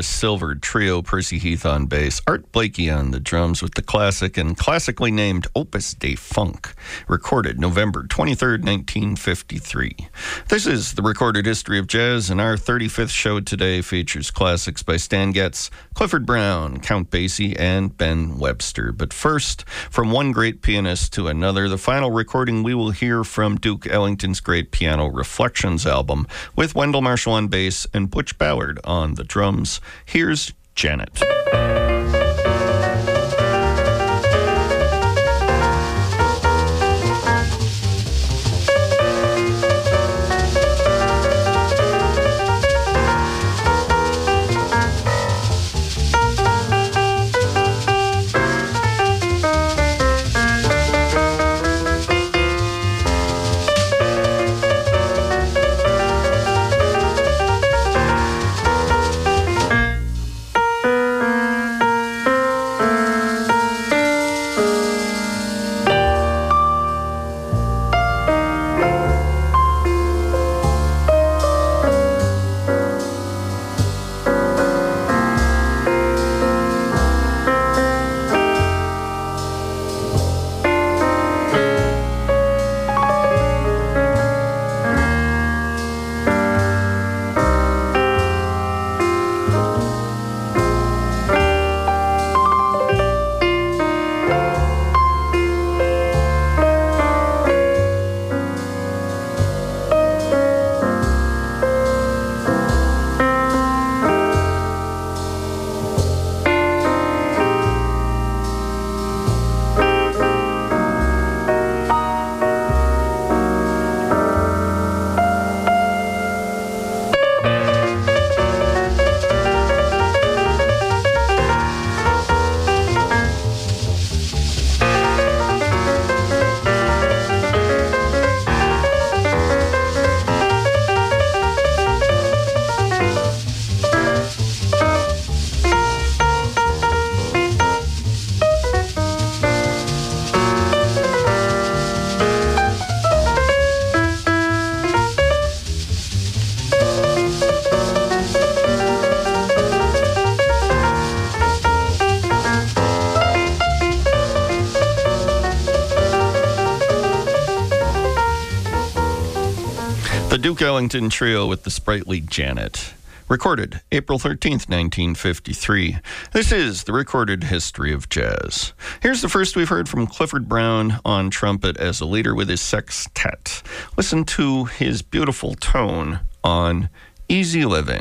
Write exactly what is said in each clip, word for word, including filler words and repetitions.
Silver Trio, Percy Heath on bass, Art Blakey on the drums with the classic and classically named Opus de Funk, recorded November twenty-third, nineteen fifty-three. This is the Recorded History of Jazz, and our thirty-fifth show today features classics by Stan Getz, Clifford Brown, Count Basie, and Ben Webster. But first, from one great pianist to another, the final recording we will hear from Duke Ellington's great Piano Reflections album, with Wendell Marshall on bass and Butch Ballard on the drums. Here's Janet. Duke Ellington Trio with the sprightly Janet. Recorded April thirteenth, nineteen fifty-three. This is the Recorded History of Jazz. Here's the first we've heard from Clifford Brown on trumpet as a leader with his sextet. Listen to his beautiful tone on Easy Living.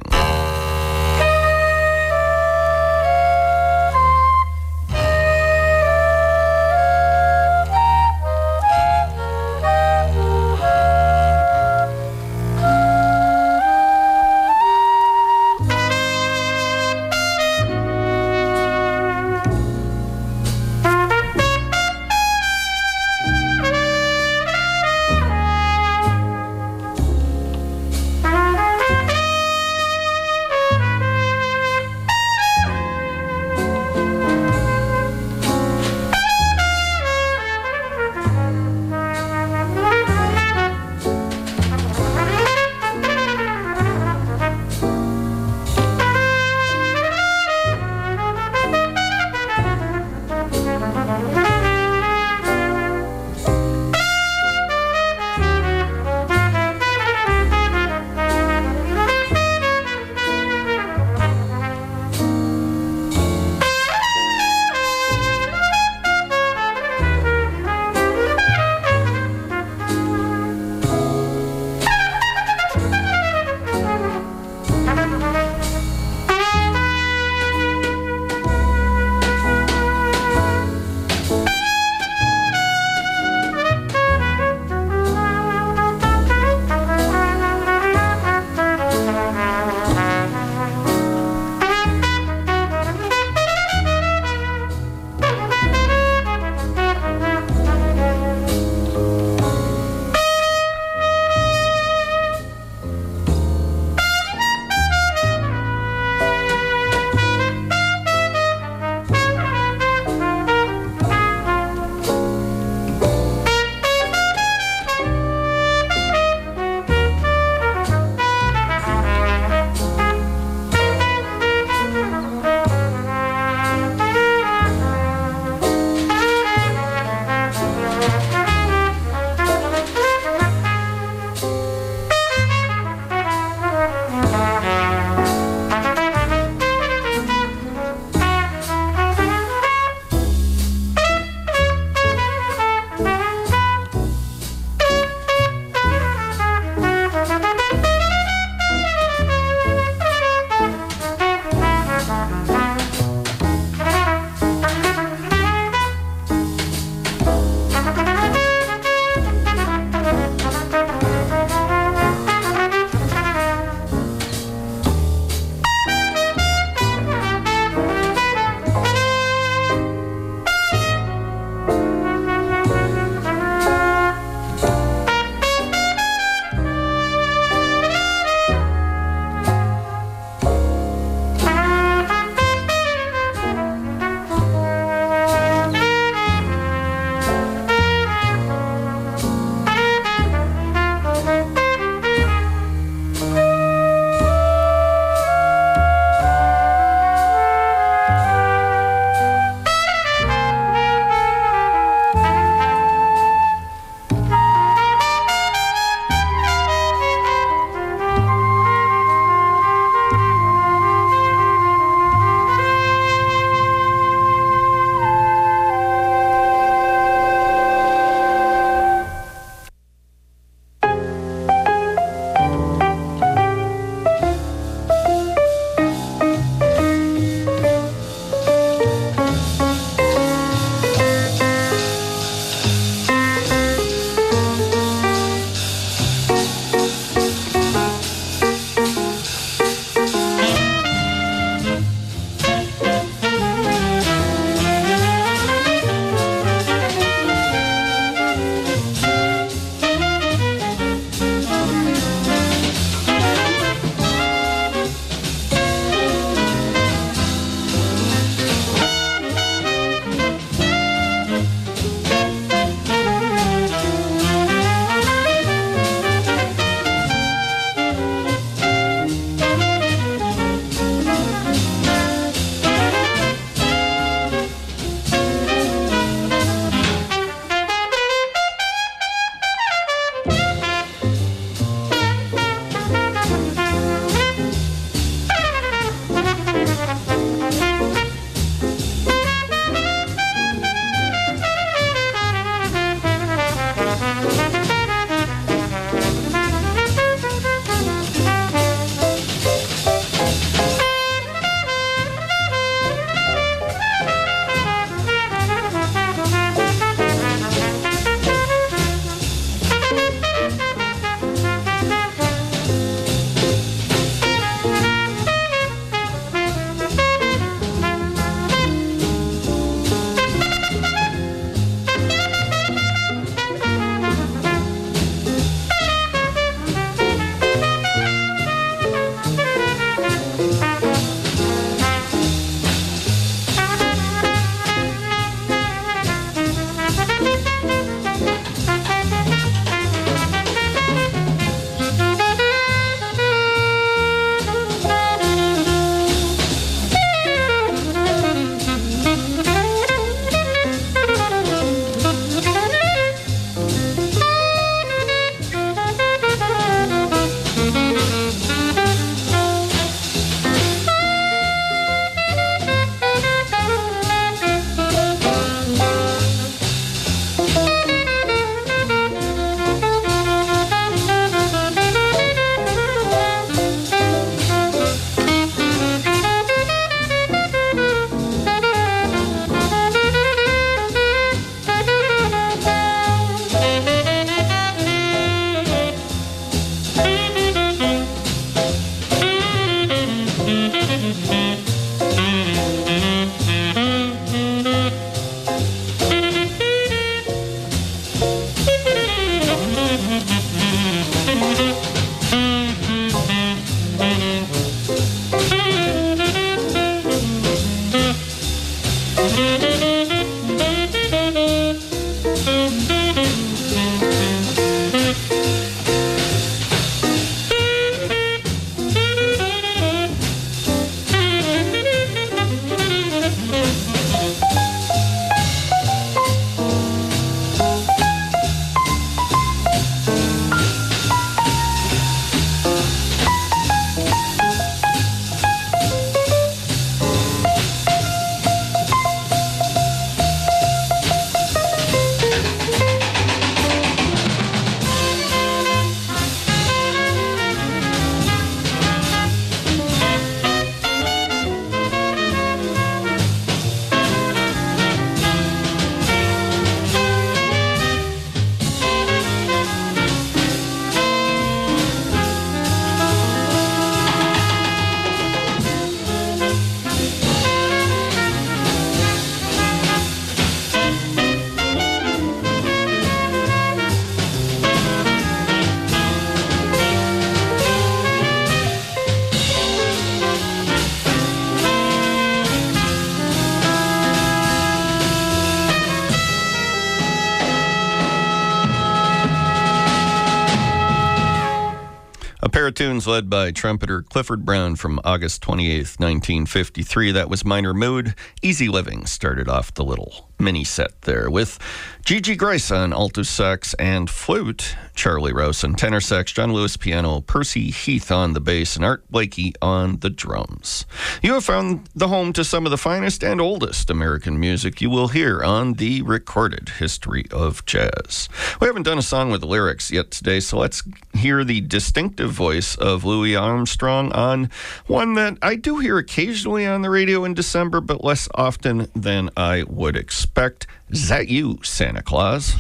pair of tunes led by trumpeter Clifford Brown from August twenty-eighth, nineteen fifty-three. That was Minor Mood. Easy Living started off the little mini set there with Gigi Grice on alto sax and flute, Charlie Rouse on tenor sax, John Lewis piano, Percy Heath on the bass, and Art Blakey on the drums. You have found the home to some of the finest and oldest American music you will hear on the recorded history of jazz. We haven't done a song with lyrics yet today, so let's hear the distinctive voice of Louis Armstrong on one that I do hear occasionally on the radio in December, but less often than I would expect. Is that you, Santa Claus?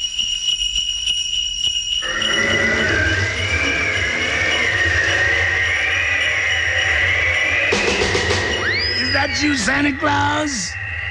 Is that you, Santa Claus?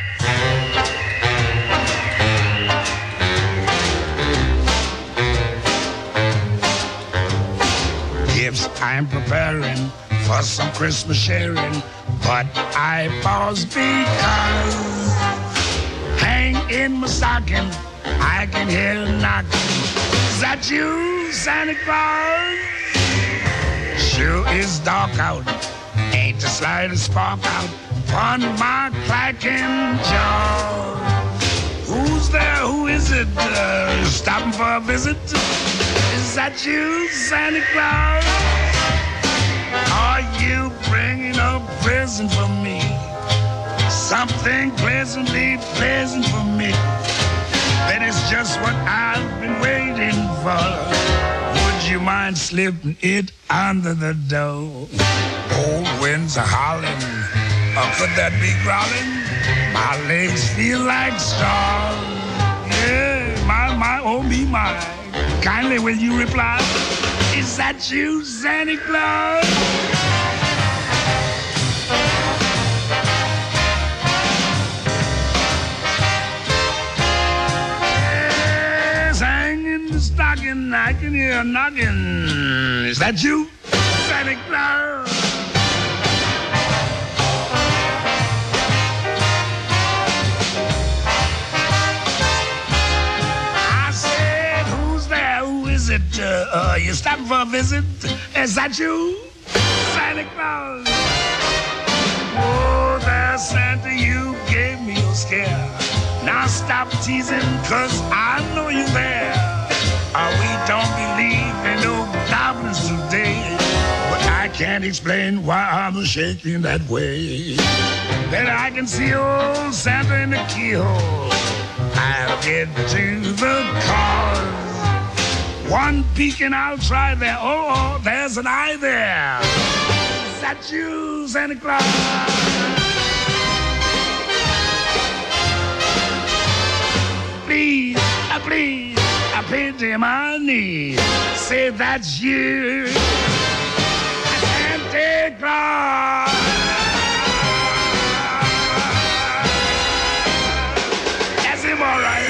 Gifts I'm preparing for some Christmas sharing, but I pause because hang in my stocking, I can hear a knocking. Is that you, Santa Claus? Sure is dark out, ain't the slightest spark out on my clacking jaw. Who's there? Who is it? Uh, stopping for a visit? Is that you, Santa Claus? Are you bringing a present for me? Something pleasantly pleasant for me. That is just what I've been waiting for. Would you mind slipping it under the door? Old winds are howling, or could that be growling? My legs feel like straw. Yeah, my, my, oh me, my. Kindly will you reply? Is that you, Santa Claus? Yes, hang in the stocking, I can hear a knocking. Is that you, Santa Claus? Is it, uh, uh, you stopping for a visit? Is that you, Santa Claus? Oh, there, Santa, you gave me a scare. Now stop teasing, cause I know you're there. Uh, we don't believe in no goblins today, but I can't explain why I'm shaking that way. Then I can see old Santa in the keyhole. I'll get to the cars. One peek and I'll try there. Oh, oh, there's an eye there. Is that you, Santa Claus? Please, uh, please, I pity my knees. Say that's you, Santa Claus. That's him, all right.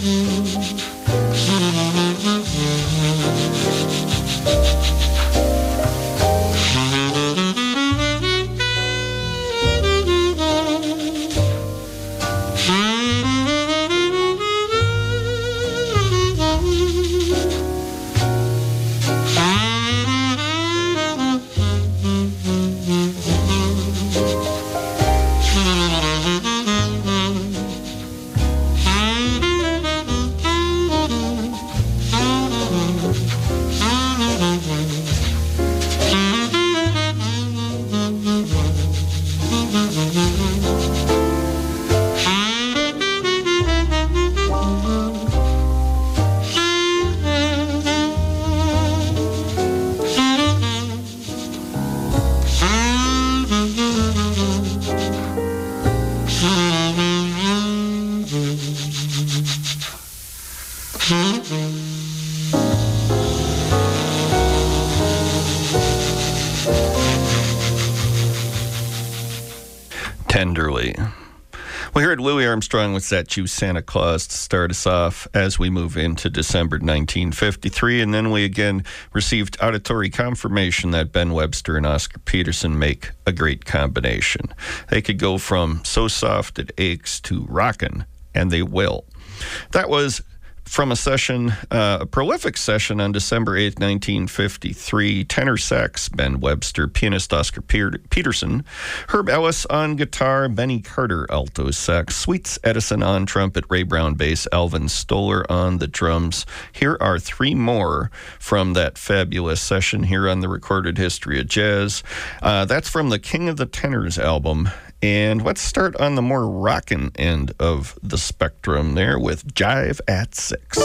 Tenderly. We heard Louis Armstrong with That You Santa Claus to start us off as we move into December nineteen fifty-three, and then we again received auditory confirmation that Ben Webster and Oscar Peterson make a great combination. They could go from So Soft It Aches to Rockin', and they will. That was from a session, uh, a prolific session on December eighth, nineteen fifty-three. Tenor sax, Ben Webster. Pianist, Oscar Peterson. Herb Ellis on guitar. Benny Carter, alto sax. Sweets Edison on trumpet. Ray Brown bass. Alvin Stoller on the drums. Here are three more from that fabulous session here on the Recorded History of Jazz. Uh, that's from the King of the Tenors album. And let's start on the more rockin' end of the spectrum there with Jive at Six.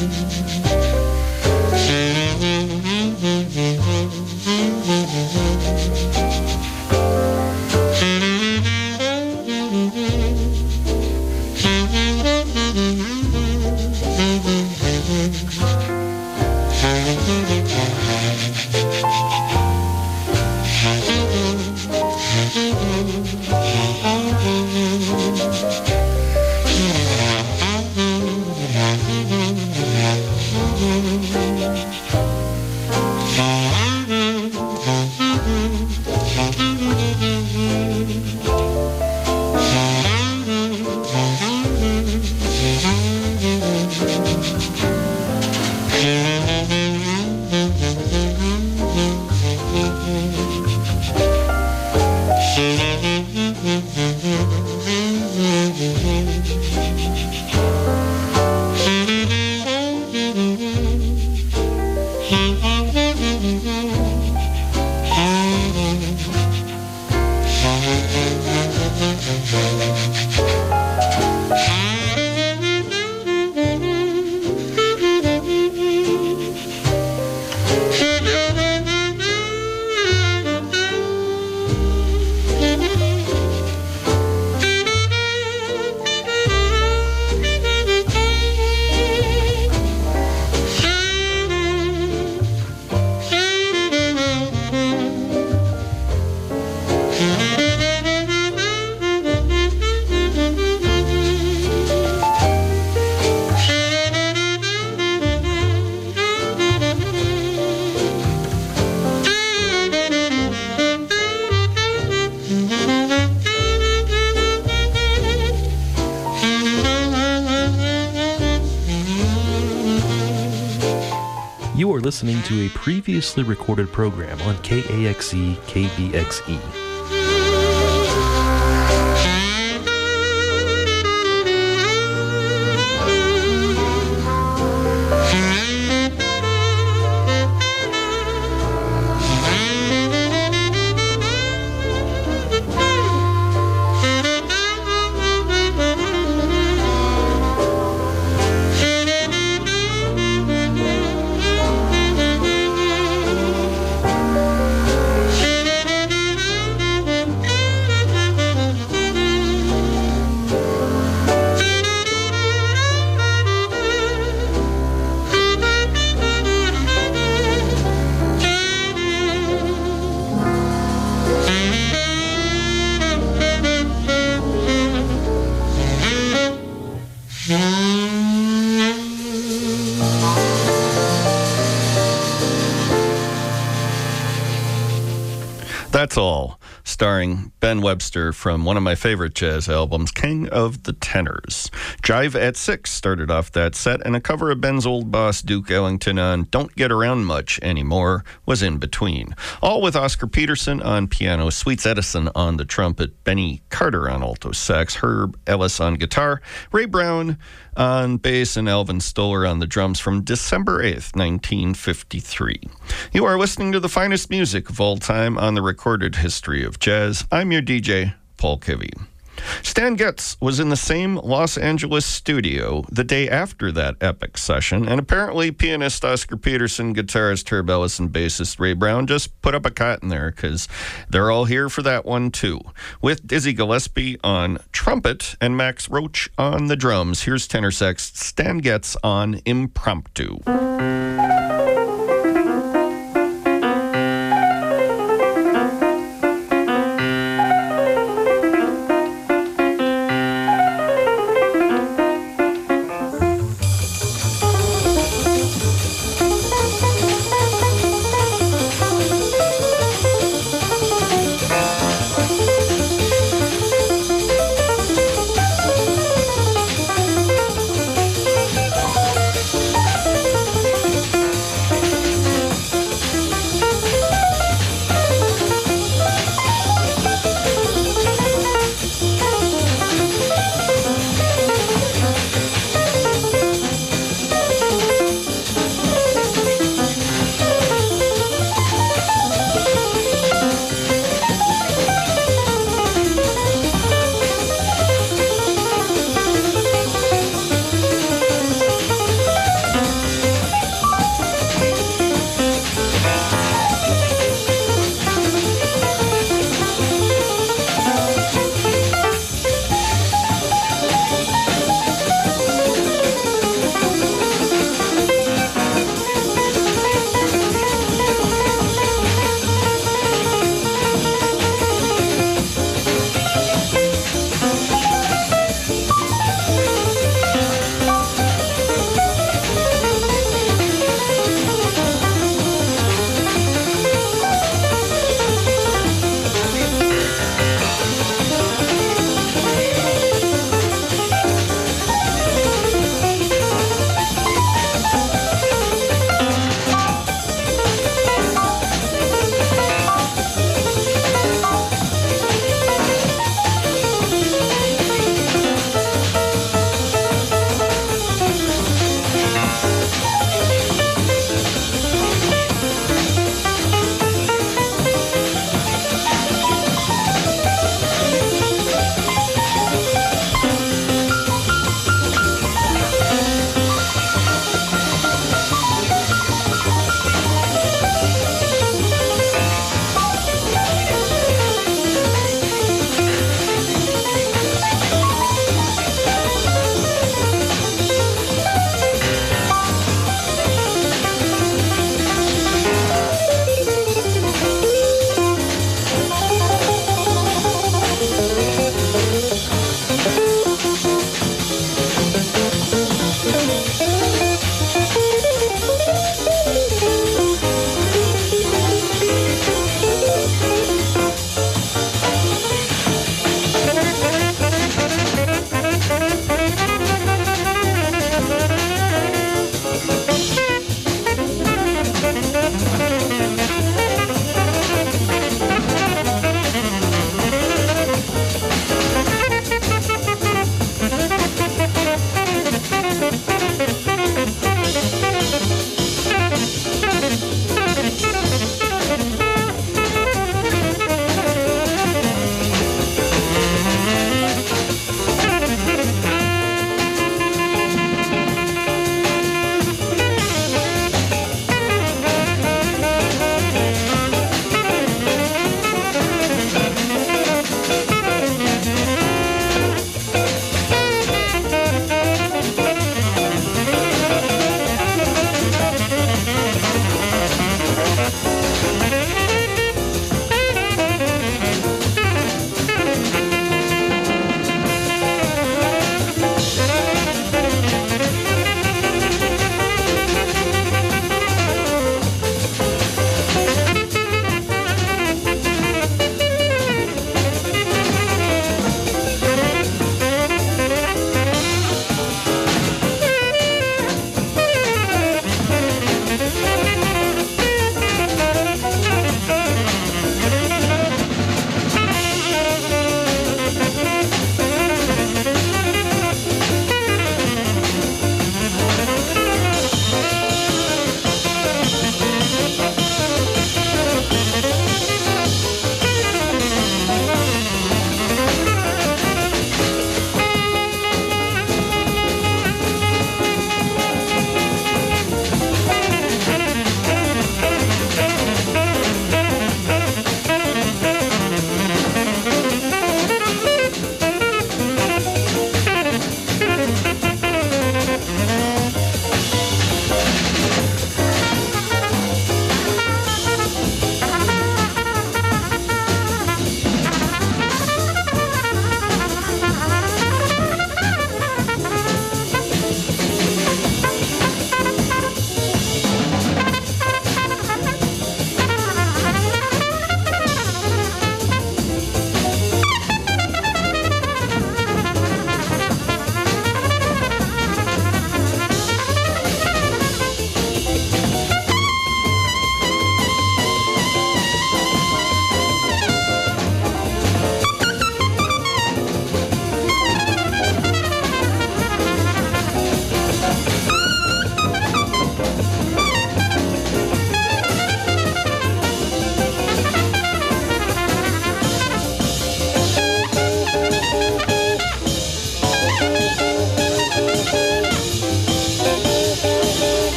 You are listening to a previously recorded program on K A X E K B X E. That's All, starring Ben Webster from one of my favorite jazz albums, King of the Tenors. Jive at Six started off that set, and a cover of Ben's old boss, Duke Ellington, on Don't Get Around Much Anymore was in between. All with Oscar Peterson on piano, Sweets Edison on the trumpet, Benny Carter on alto sax, Herb Ellis on guitar, Ray Brown on bass, and Alvin Stoller on the drums from December eighth, nineteen fifty-three. You are listening to the finest music of all time on the recorded history of jazz. I'm your D J, Paul Kivy. Stan Getz was in the same Los Angeles studio the day after that epic session, and apparently pianist Oscar Peterson, guitarist Herb Ellis, and bassist Ray Brown just put up a cot in there because they're all here for that one too. With Dizzy Gillespie on trumpet and Max Roach on the drums, here's tenor sax Stan Getz on Impromptu.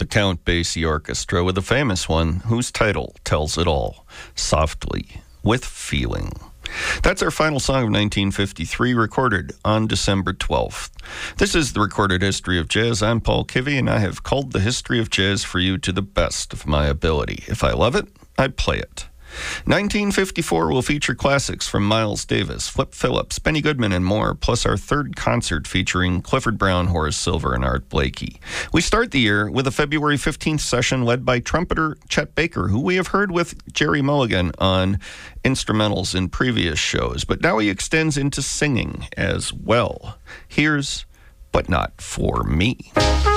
Count Basie Orchestra with a famous one whose title tells it all, Softly with Feeling. That's our final song of nineteen fifty-three, recorded on December twelfth. This is the Recorded History of Jazz. I'm Paul Kivy, and I have culled the history of jazz for you to the best of my ability. If I love it, I play it. nineteen fifty-four will feature classics from Miles Davis, Flip Phillips, Benny Goodman, and more, plus our third concert featuring Clifford Brown, Horace Silver, and Art Blakey. We start the year with a February fifteenth session led by trumpeter Chet Baker, who we have heard with Jerry Mulligan on instrumentals in previous shows, but now he extends into singing as well. Here's But Not For Me.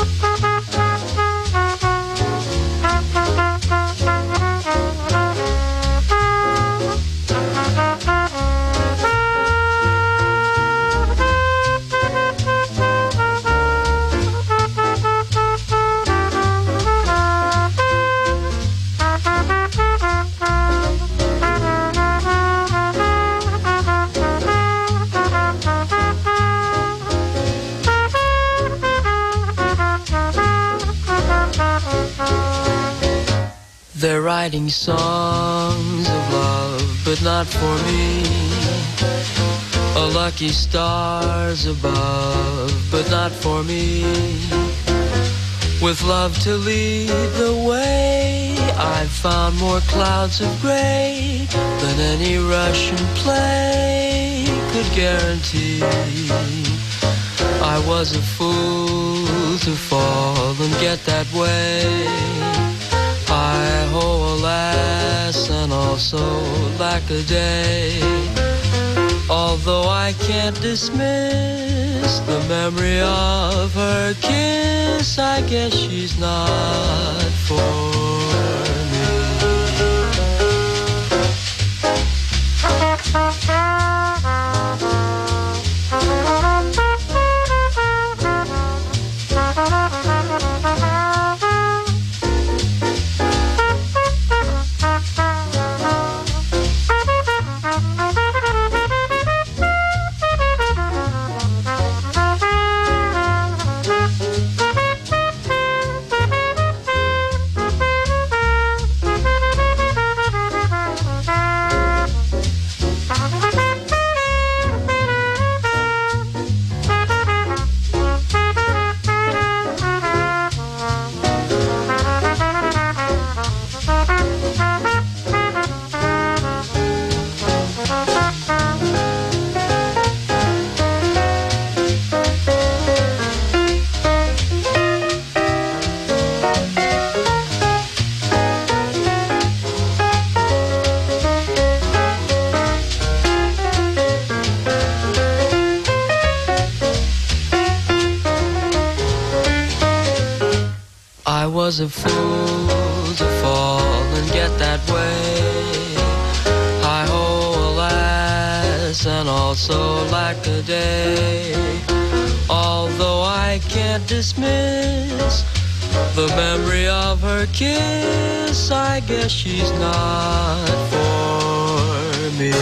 They're writing songs of love, but not for me. A lucky stars above, but not for me. With love to lead the way, I've found more clouds of gray than any Russian play could guarantee. I was a fool to fall and get that way. I ho, alas, and also lack a day. Although I can't dismiss the memory of her kiss, I guess she's not for was a fool to fall and get that way. Hi ho, alas, and also lack a day. Although I can't dismiss the memory of her kiss, I guess she's not for me.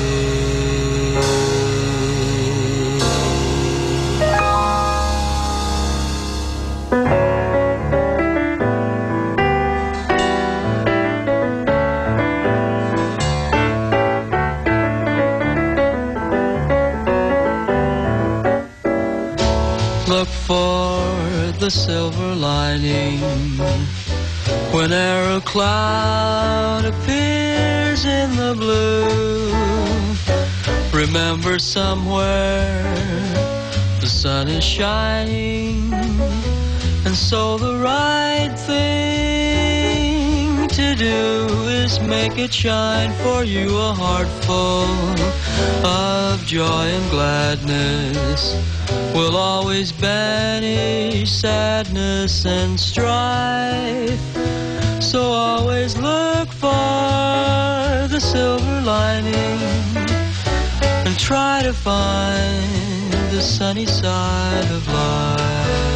Look for the silver lining whene'er a cloud appears in the blue. Remember somewhere the sun is shining, and so the right thing to do is make it shine for you. A heart full of joy and gladness will always banish sadness and strife. So always look for the silver lining and try to find the sunny side of life.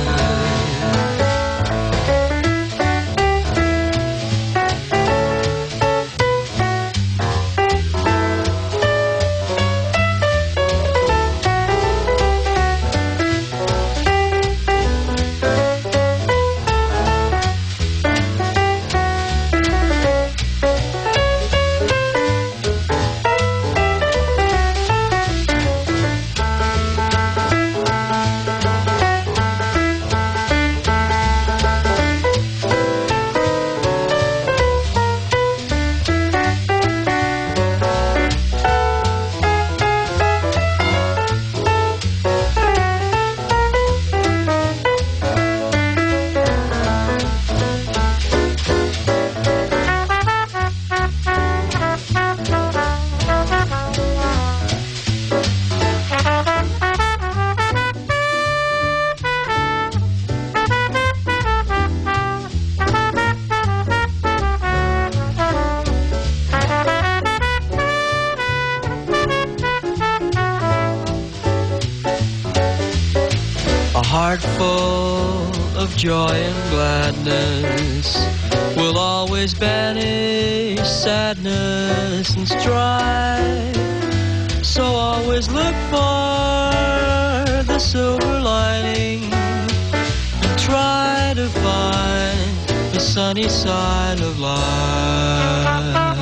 heart full of joy and gladness will always banish sadness and strife. So always look for the silver lining. Try to find the sunny side of life.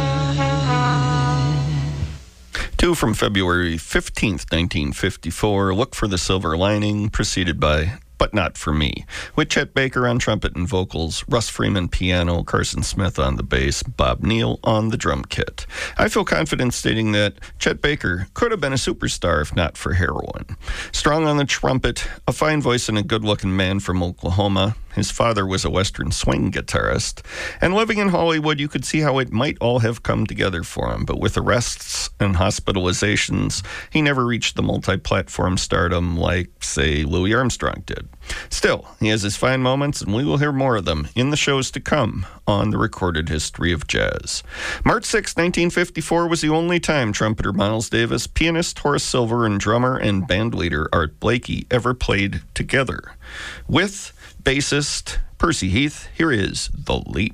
Two from February fifteenth, nineteen fifty-four, Look for the Silver Lining, preceded by But Not For Me, with Chet Baker on trumpet and vocals, Russ Freeman piano, Carson Smith on the bass, Bob Neal on the drum kit. I feel confident stating that Chet Baker could have been a superstar if not for heroin. Strong on the trumpet, a fine voice and a good-looking man from Oklahoma. His father was a Western swing guitarist. And living in Hollywood, you could see how it might all have come together for him. But with arrests and hospitalizations, he never reached the multi-platform stardom like, say, Louis Armstrong did. Still, he has his fine moments, and we will hear more of them in the shows to come on the Recorded History of Jazz. March sixth, nineteen fifty-four was the only time trumpeter Miles Davis, pianist Horace Silver, and drummer and bandleader Art Blakey ever played together. With bassist Percy Heath, here is The Leap.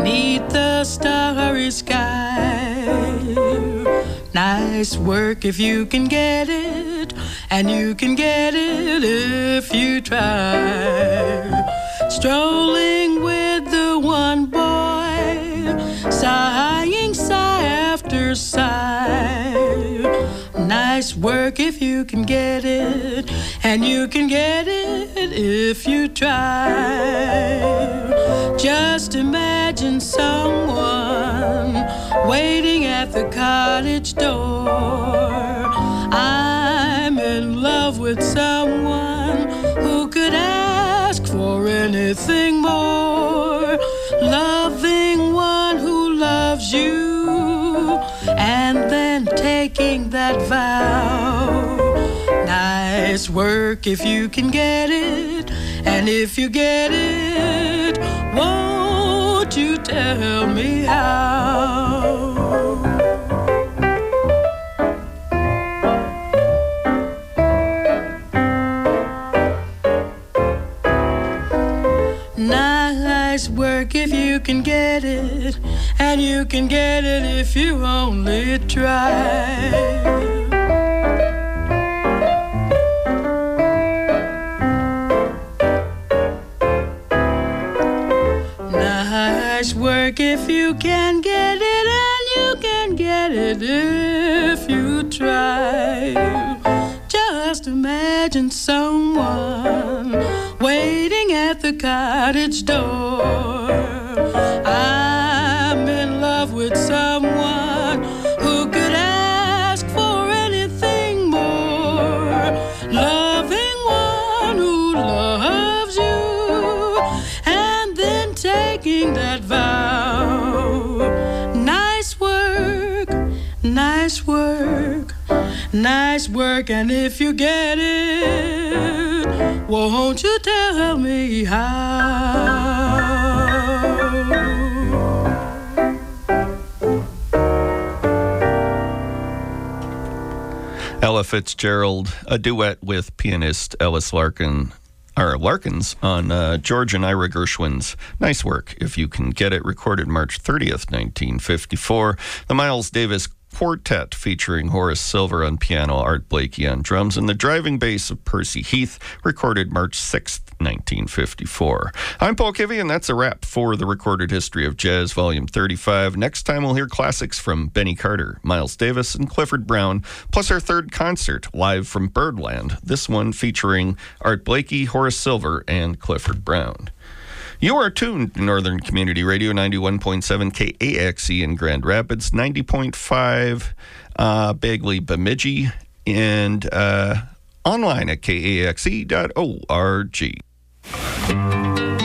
neath the starry sky. Nice work if you can get it, and you can get it if you try. Strolling with the one boy, sighing sigh after sigh. Nice work if you can get it, and you can get it if you try. Just imagine someone waiting at the cottage door. I'm in love with someone who could ask for anything more. Loving one who loves you, and then taking that vow. Nice work if you can get it, and if you get it, won't you tell me how? Nice work if you can get it, and you can get it if you only try. Nice work if you can get it, and you can get it if you try. Just imagine someone waiting at the cottage door. I'm in love with someone who could ask for anything more. Loving one who loves you, and then taking that vow. Nice work, nice work, nice work, and if you get it, won't you tell me how? Ella Fitzgerald, a duet with pianist Ellis Larkin, or Larkins, on uh, George and Ira Gershwin's Nice Work If You Can Get It, recorded March thirtieth, nineteen fifty-four. The Miles Davis Quartet, featuring Horace Silver on piano, Art Blakey on drums, and the driving bass of Percy Heath, recorded March sixth, nineteen fifty-four. I'm Paul Kivy, and that's a wrap for the Recorded History of Jazz, Volume thirty-five. Next time we'll hear classics from Benny Carter, Miles Davis, and Clifford Brown, plus our third concert, live from Birdland, this one featuring Art Blakey, Horace Silver, and Clifford Brown. You are tuned to Northern Community Radio, ninety-one point seven K A X E in Grand Rapids, ninety point five uh, Bagley, Bemidji, and uh, online at K A X E dot org.